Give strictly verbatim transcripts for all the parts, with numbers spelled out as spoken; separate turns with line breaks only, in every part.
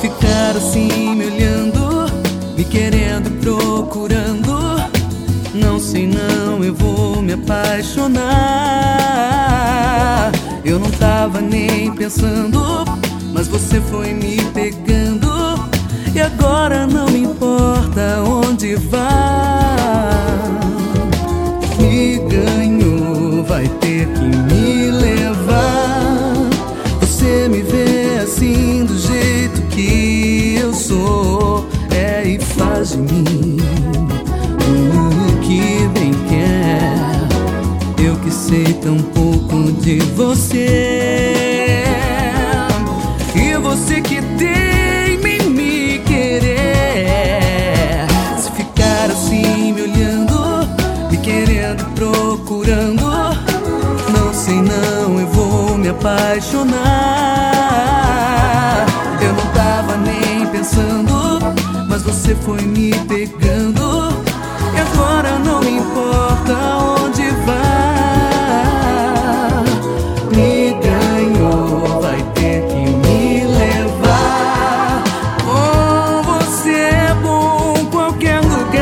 Ficar assim me olhando, me querendo e procurando, não sei não, eu vou me apaixonar. Eu não tava nem pensando, mas você foi me pegando, e agora não me importa onde vá. Me ganhou, vai ter que me levar. Você me vê assim do jeito que eu sou, é, e faz de mim o que bem quer. Eu que sei tão pouco de você, e você que teima em me querer. Se ficar assim me olhando, me querendo, procurando, não sei não, eu vou me apaixonar. Eu não tava nem pensando, mas você foi me pegando, e agora não me importa onde vá. Me ganhou, vai ter que me levar. Com você é bom em qualquer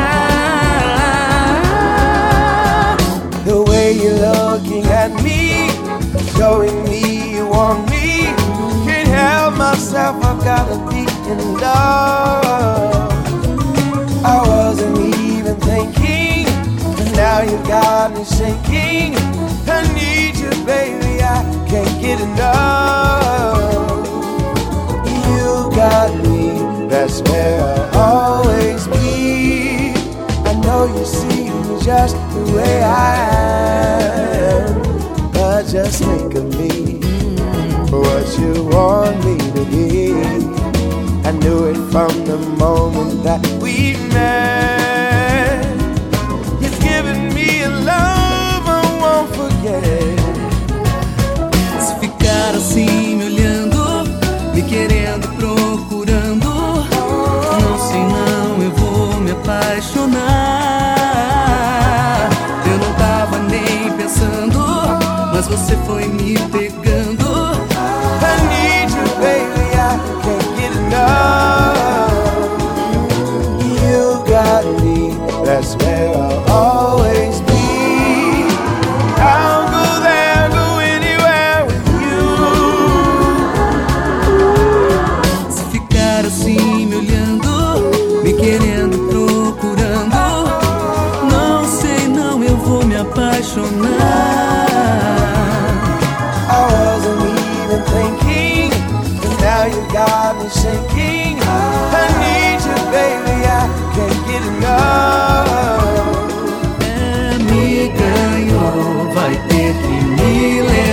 lugar.
The way you're looking at me, showing me you want me, can't help myself, I've gotta be in love. I wasn't even thinking, but now you got me shaking. I need you, baby, I can't get enough. You got me, that's where I'll always be. I know you see me just the way I am, but just think of me, what you want me to be. I knew it from the moment that we met. You've given me a love I won't forget.
Se ficar assim me olhando, me querendo, procurando, não sei não, eu vou me apaixonar. Eu não tava nem pensando, mas você foi me pegando.
I need you, baby, I can't get enough. You got me, that's where I'll always be. I'll go there, go anywhere with you.
Se ficar assim me olhando, me querendo, procurando, não sei não, eu vou me apaixonar.
I wasn't even thinking, but now you got me shaking. I need you, baby, I can't get enough.
É, me ganhou, vai ter que me levar.